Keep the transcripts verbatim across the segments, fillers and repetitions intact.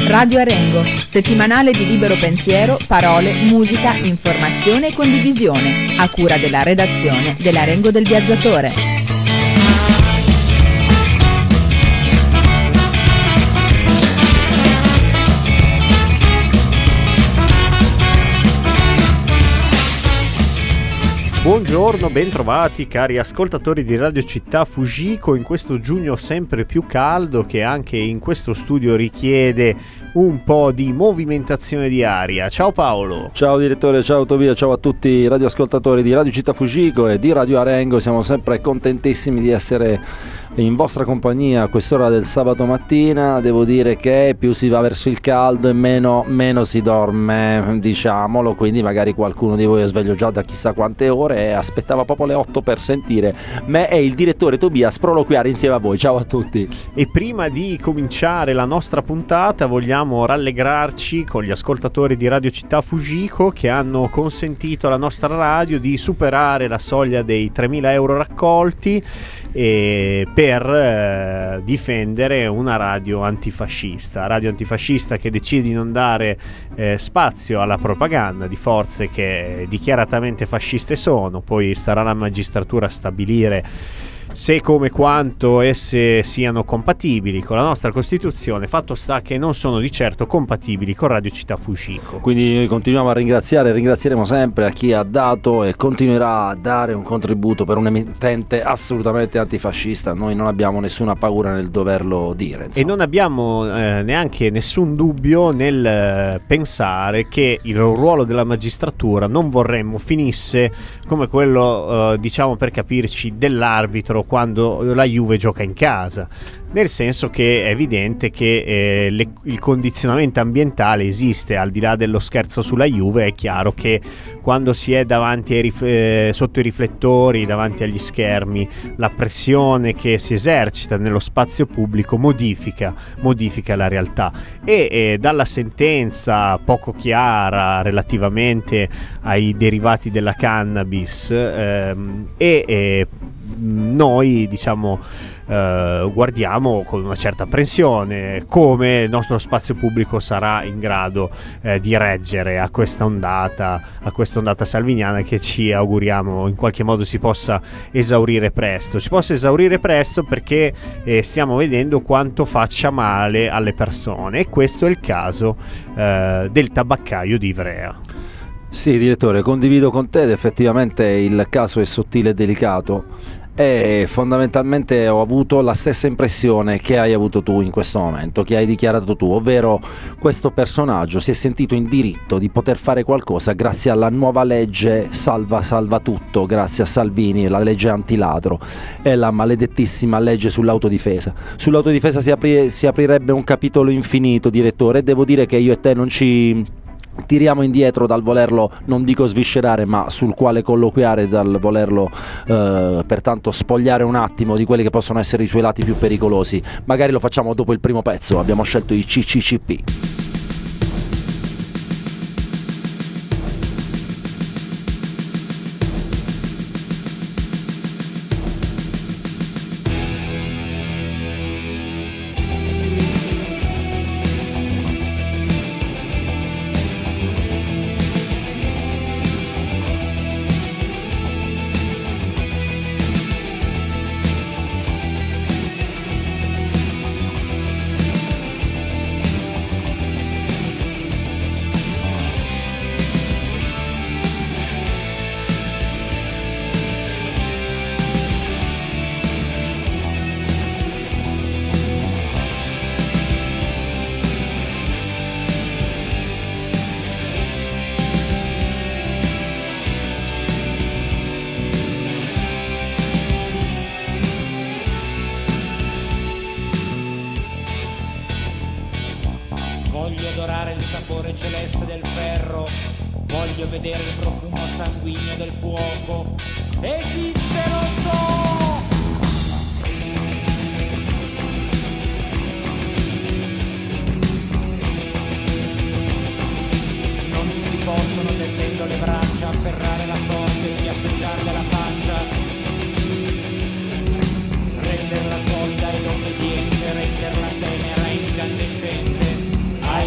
Radio Arengo, settimanale di libero pensiero, parole, musica, informazione e condivisione, a cura della redazione dell'Arengo del Viaggiatore. Buongiorno, bentrovati cari ascoltatori di Radio Città Fujiko in questo giugno sempre più caldo che anche in questo studio richiede un po' di movimentazione di aria. Ciao Paolo. Ciao direttore, ciao Tobia, ciao a tutti i radioascoltatori di Radio Città Fujiko e di Radio Arengo. Siamo sempre contentissimi di essere in vostra compagnia a quest'ora del sabato mattina. Devo dire che più si va verso il caldo e meno, meno si dorme, diciamolo, quindi magari qualcuno di voi è sveglio già da chissà quante ore e aspettava proprio le otto per sentire me e il direttore Tobia sproloquiare insieme a voi. Ciao a tutti. E prima di cominciare la nostra puntata vogliamo rallegrarci con gli ascoltatori di Radio Città Fujiko che hanno consentito alla nostra radio di superare la soglia dei tremila euro raccolti e per eh, difendere una radio antifascista, radio antifascista che decide di non dare eh, spazio alla propaganda di forze che dichiaratamente fasciste sono. Poi starà la magistratura a stabilire se, come, quanto esse siano compatibili con la nostra Costituzione. Fatto sta che non sono di certo compatibili con Radio Città Fujiko. Quindi continuiamo a ringraziare, ringrazieremo sempre a chi ha dato e continuerà a dare un contributo per un emittente assolutamente antifascista. Noi non abbiamo nessuna paura nel doverlo dire, insomma. E non abbiamo eh, neanche nessun dubbio nel eh, pensare che il ruolo della magistratura non vorremmo finisse come quello, eh, diciamo per capirci, dell'arbitro quando la Juve gioca in casa, nel senso che è evidente che eh, le, il condizionamento ambientale esiste al di là dello scherzo sulla Juve. È chiaro che quando si è davanti ai rif- eh, sotto i riflettori, davanti agli schermi, la pressione che si esercita nello spazio pubblico modifica, modifica la realtà e eh, dalla sentenza poco chiara relativamente ai derivati della cannabis ehm, e eh, noi diciamo eh, guardiamo con una certa apprensione come il nostro spazio pubblico sarà in grado eh, di reggere a questa ondata a questa ondata salviniana che ci auguriamo in qualche modo si possa esaurire presto si possa esaurire presto perché eh, stiamo vedendo quanto faccia male alle persone, e questo è il caso eh, del tabaccaio di Ivrea. Sì direttore, condivido con te ed effettivamente il caso è sottile e delicato e fondamentalmente ho avuto la stessa impressione che hai avuto tu in questo momento, che hai dichiarato tu, ovvero questo personaggio si è sentito in diritto di poter fare qualcosa grazie alla nuova legge salva salva tutto, grazie a Salvini, la legge antiladro e la maledettissima legge sull'autodifesa. Sull'autodifesa si, apri- si aprirebbe un capitolo infinito, direttore, e devo dire che io e te non ci tiriamo indietro dal volerlo, non dico sviscerare, ma sul quale colloquiare, dal volerlo eh, pertanto spogliare un attimo di quelli che possono essere i suoi lati più pericolosi. Magari lo facciamo dopo il primo pezzo. Abbiamo scelto i C C C P. Voglio odorare il sapore celeste del ferro, voglio vedere il profumo sanguigno del fuoco. Esiste, lo so! Non tutti possono, tendendo le braccia, afferrare la sorte e schiaffeggiarle la faccia, renderla solida ed obbediente, renderla tenera e incandescente. Ai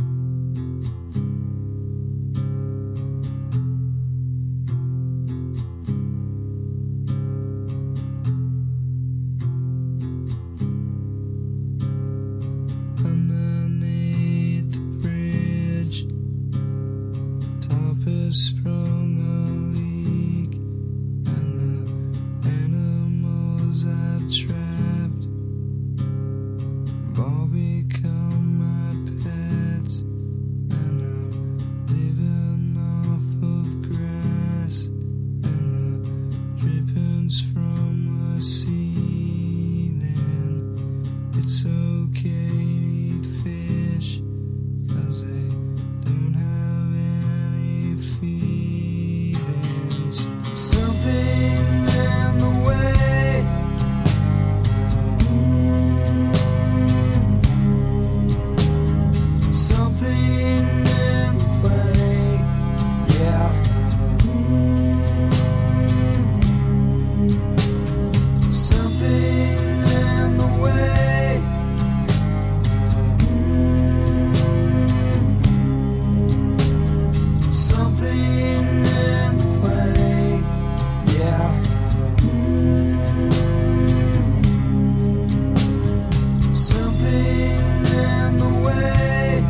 has sprung a leak, and the animals I've trapped have all become my pets, and I'm living off of grass and the drippings from the ceiling. It's okay to eat fish, 'cause they don't have any feelings. Something in the way, something in the way, yeah. Something in the way, something in the way, yeah. Something in the way,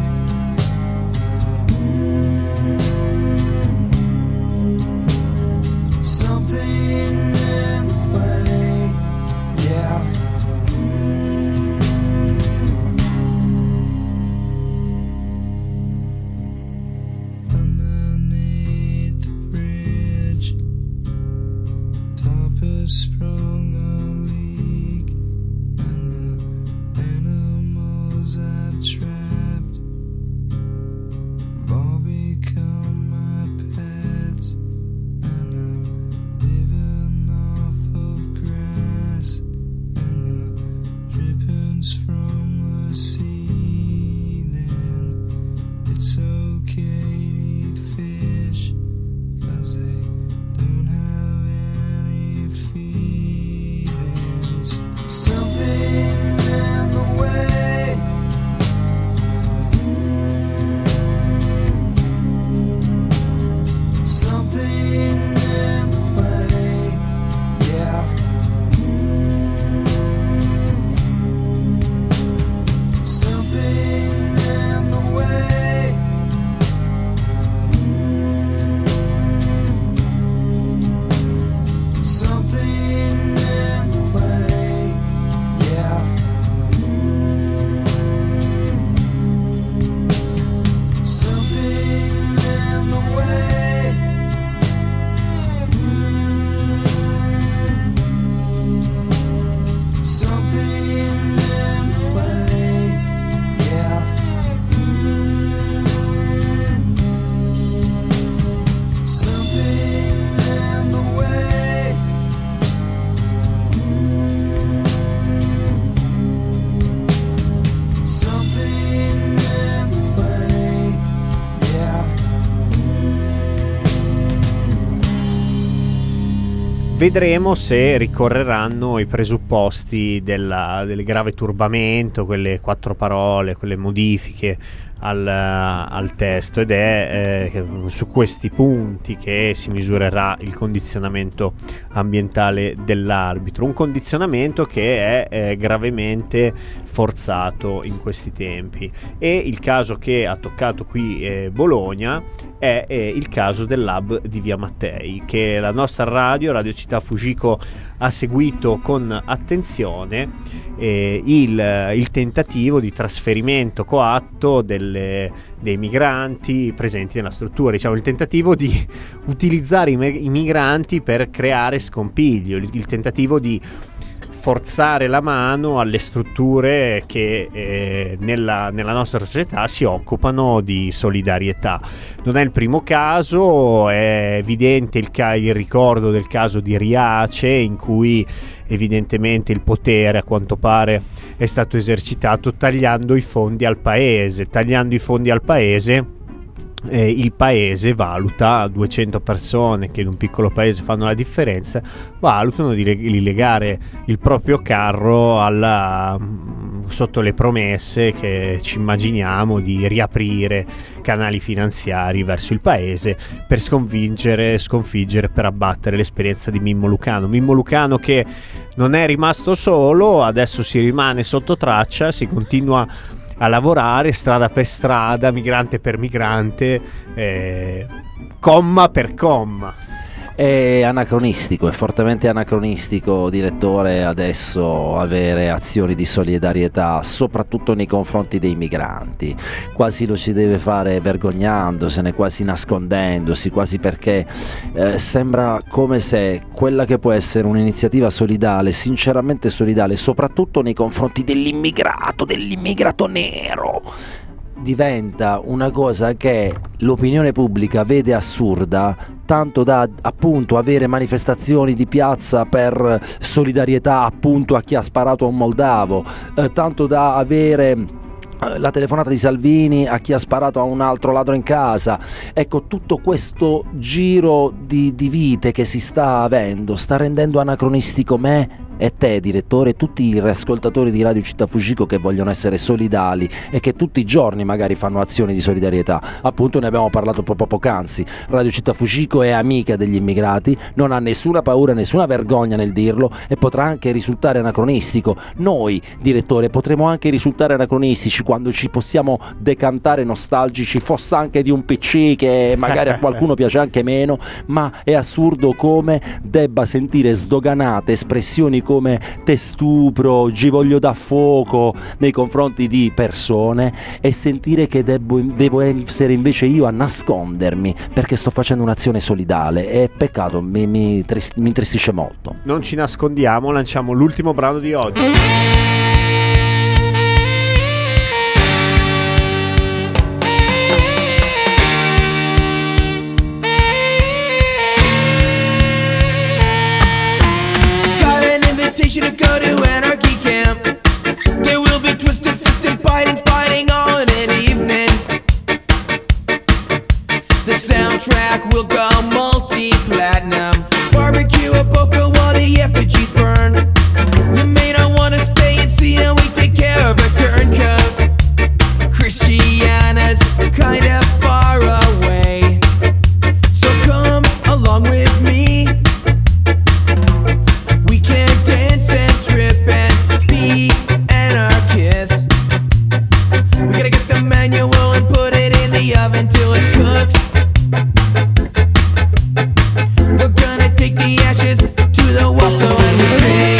something in the way, yeah. Underneath the bridge, top has sprung a leak, and the animals I've trapped have all become my pets, and I'm living off of grass and the drippings from the ceiling. It's okay to eat fish, 'cause they don't have any feelings. Something in the way, something in the way, yeah. Something in the way, something in the way, yeah. Something in the way, something in the way, yeah. Something in the way, something in the way, yeah. Vedremo se ricorreranno i presupposti della- del grave turbamento, quelle quattro parole, quelle modifiche al, al testo, ed è eh, su questi punti che si misurerà il condizionamento ambientale dell'arbitro, un condizionamento che è eh, gravemente forzato in questi tempi. E il caso che ha toccato qui eh, Bologna è eh, il caso del lab di Via Mattei, che la nostra radio, Radio Città Fujiko, ha seguito con attenzione eh, il, il tentativo di trasferimento coatto delle, dei migranti presenti nella struttura, diciamo il tentativo di utilizzare i, me- i migranti per creare scompiglio, il, il tentativo di forzare la mano alle strutture che eh, nella, nella nostra società si occupano di solidarietà. Non è il primo caso, è evidente il, ca- il ricordo del caso di Riace, in cui evidentemente il potere, a quanto pare, è stato esercitato tagliando i fondi al paese. Tagliando i fondi al paese, Eh, il paese valuta, duecento persone che in un piccolo paese fanno la differenza, valutano di, leg- di legare il proprio carro alla, sotto le promesse che ci immaginiamo di riaprire canali finanziari verso il paese per sconfiggere, sconfiggere per abbattere l'esperienza di Mimmo Lucano. Mimmo Lucano che non è rimasto solo, adesso si rimane sotto traccia, si continua a lavorare strada per strada, migrante per migrante, eh, comma per comma. È anacronistico, è fortemente anacronistico, direttore, adesso avere azioni di solidarietà, soprattutto nei confronti dei migranti. Quasi lo si deve fare vergognandosene, quasi nascondendosi, quasi perché eh, sembra come se quella che può essere un'iniziativa solidale, sinceramente solidale, soprattutto nei confronti dell'immigrato, dell'immigrato nero, diventa una cosa che l'opinione pubblica vede assurda, tanto da appunto avere manifestazioni di piazza per solidarietà appunto a chi ha sparato a un moldavo, eh, tanto da avere la telefonata di Salvini a chi ha sparato a un altro ladro in casa. Ecco, tutto questo giro di, di vite che si sta avendo sta rendendo anacronistico me e te, direttore, e tutti i ascoltatori di Radio Città Fucico che vogliono essere solidali e che tutti i giorni magari fanno azioni di solidarietà. Appunto, ne abbiamo parlato proprio poc'anzi. Radio Città Fucico è amica degli immigrati, non ha nessuna paura, nessuna vergogna nel dirlo, e potrà anche risultare anacronistico. Noi, direttore, potremo anche risultare anacronistici quando ci possiamo decantare nostalgici, fosse anche di un P C che magari a qualcuno piace anche meno, ma è assurdo come debba sentire sdoganate espressioni come te stupro, ci voglio da fuoco nei confronti di persone, e sentire che devo, devo essere invece io a nascondermi perché sto facendo un'azione solidale. È peccato, mi, mi, trist- mi intristisce molto. Non ci nascondiamo, lanciamo l'ultimo brano di oggi. To go to anarchy camp. There will be twisted, fisted, fighting, fighting all in an evening. The soundtrack will go multi-platinum. Barbecue a boca while the effigies burn. You may not want to stay and see how we take care of a turncoat. Christiana's kind of far away, so come along with me. We can dance and trip and be anarchists. We gotta get the manual and put it in the oven till it cooks. We're gonna take the ashes to the wall so when we take.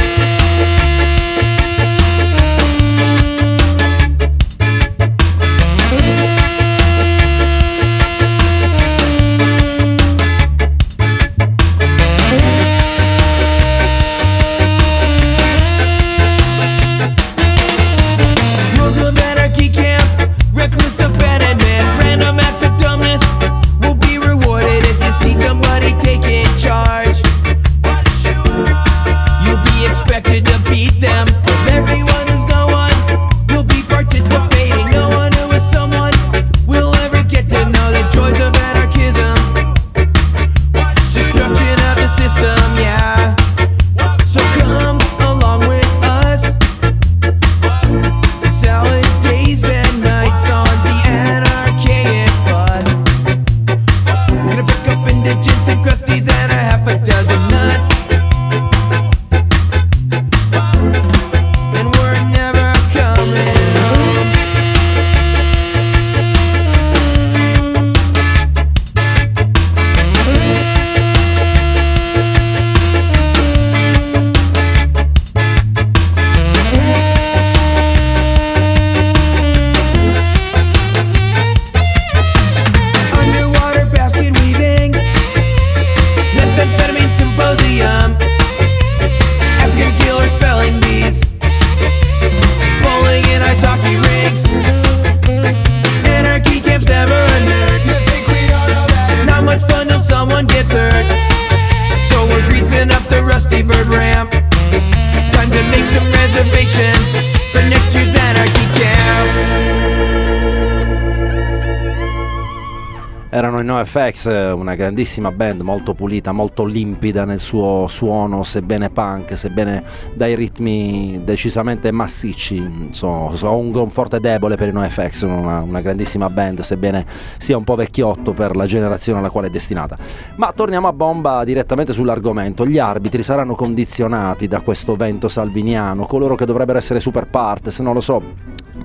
Erano i NoFX, una grandissima band, molto pulita, molto limpida nel suo suono, sebbene punk, sebbene dai ritmi decisamente massicci. Insomma, ho un forte debole per i NoFX, una, una grandissima band, sebbene sia un po' vecchiotto per la generazione alla quale è destinata. Ma torniamo a bomba direttamente sull'argomento. Gli arbitri saranno condizionati da questo vento salviniano, coloro che dovrebbero essere super partes, non lo so.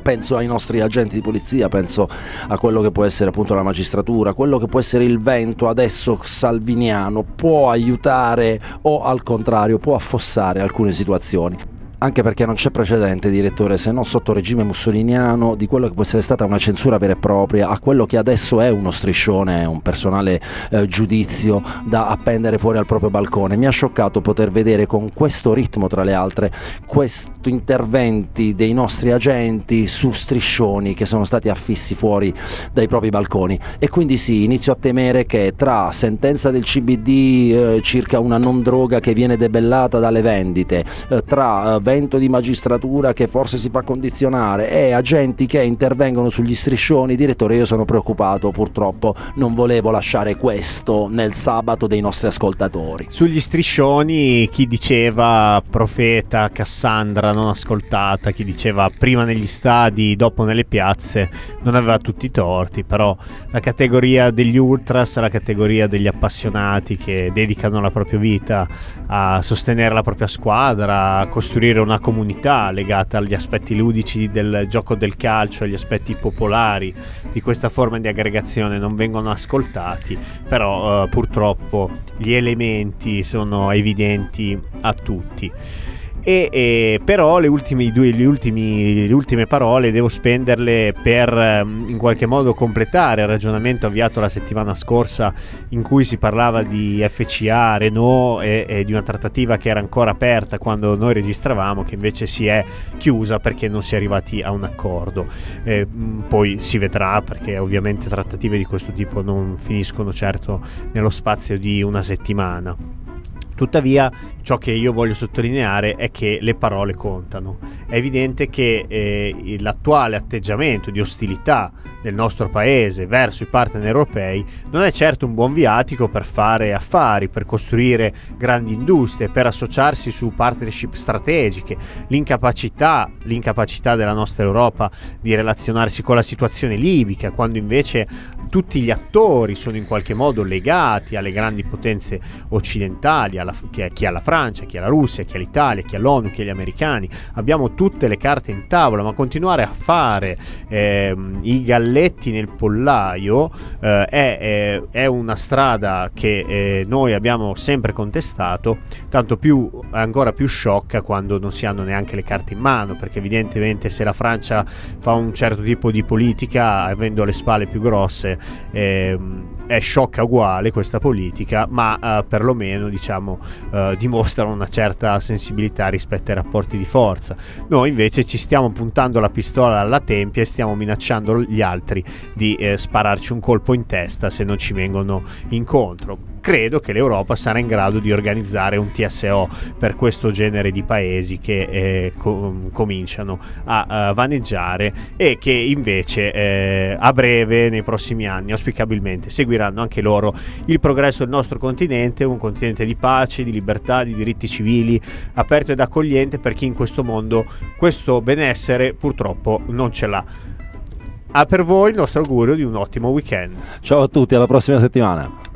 penso ai nostri agenti di polizia, penso a quello che può essere appunto la magistratura, quello che può essere il vento adesso salviniano, può aiutare o al contrario può affossare alcune situazioni. Anche perché non c'è precedente, direttore, se non sotto regime mussoliniano, di quello che può essere stata una censura vera e propria a quello che adesso è uno striscione, un personale eh, giudizio da appendere fuori al proprio balcone. Mi ha scioccato poter vedere con questo ritmo, tra le altre, questi interventi dei nostri agenti su striscioni che sono stati affissi fuori dai propri balconi. E quindi sì, inizio a temere che tra sentenza del C B D eh, circa una non droga che viene debellata dalle vendite, eh, tra eh, vento di magistratura che forse si fa condizionare e agenti che intervengono sugli striscioni, direttore, io sono preoccupato, purtroppo non volevo lasciare questo nel sabato dei nostri ascoltatori. Sugli striscioni chi diceva profeta, Cassandra non ascoltata, chi diceva prima negli stadi, dopo nelle piazze, non aveva tutti i torti, però la categoria degli ultras, la categoria degli appassionati che dedicano la propria vita a sostenere la propria squadra, a costruire una comunità legata agli aspetti ludici del gioco del calcio, agli aspetti popolari di questa forma di aggregazione non vengono ascoltati, però eh, purtroppo gli elementi sono evidenti a tutti. E, e però le ultime, due, le, ultimi, le ultime parole devo spenderle per in qualche modo completare il ragionamento avviato la settimana scorsa, in cui si parlava di F C A, Renault e, e di una trattativa che era ancora aperta quando noi registravamo, che invece si è chiusa perché non si è arrivati a un accordo. Eh, poi si vedrà, perché ovviamente trattative di questo tipo non finiscono certo nello spazio di una settimana. Tuttavia, ciò che io voglio sottolineare è che le parole contano. È evidente che eh, l'attuale atteggiamento di ostilità del nostro paese verso i partner europei non è certo un buon viatico per fare affari, per costruire grandi industrie, per associarsi su partnership strategiche. L'incapacità, l'incapacità della nostra Europa di relazionarsi con la situazione libica, quando invece tutti gli attori sono in qualche modo legati alle grandi potenze occidentali, alla, chi ha la Francia, chi ha la Russia, chi ha l'Italia, chi ha l'ONU, chi ha gli americani. Abbiamo tutte le carte in tavola, ma continuare a fare eh, i galletti nel pollaio eh, è, è, è una strada che eh, noi abbiamo sempre contestato, tanto più ancora più sciocca quando non si hanno neanche le carte in mano, perché evidentemente se la Francia fa un certo tipo di politica avendo le spalle più grosse, eh, è sciocca uguale questa politica, ma eh, perlomeno diciamo eh, dimostrano una certa sensibilità rispetto ai rapporti di forza. Noi invece ci stiamo puntando la pistola alla tempia e stiamo minacciando gli altri di eh, spararci un colpo in testa se non ci vengono incontro. Credo che l'Europa sarà in grado di organizzare un T S O per questo genere di paesi che eh, com- cominciano a, a vaneggiare e che invece eh, a breve, nei prossimi anni, auspicabilmente seguiranno anche loro il progresso del nostro continente, un continente di pace, di libertà, di diritti civili, aperto ed accogliente per chi in questo mondo questo benessere purtroppo non ce l'ha. Ha per voi il nostro augurio di un ottimo weekend. Ciao a tutti, alla prossima settimana.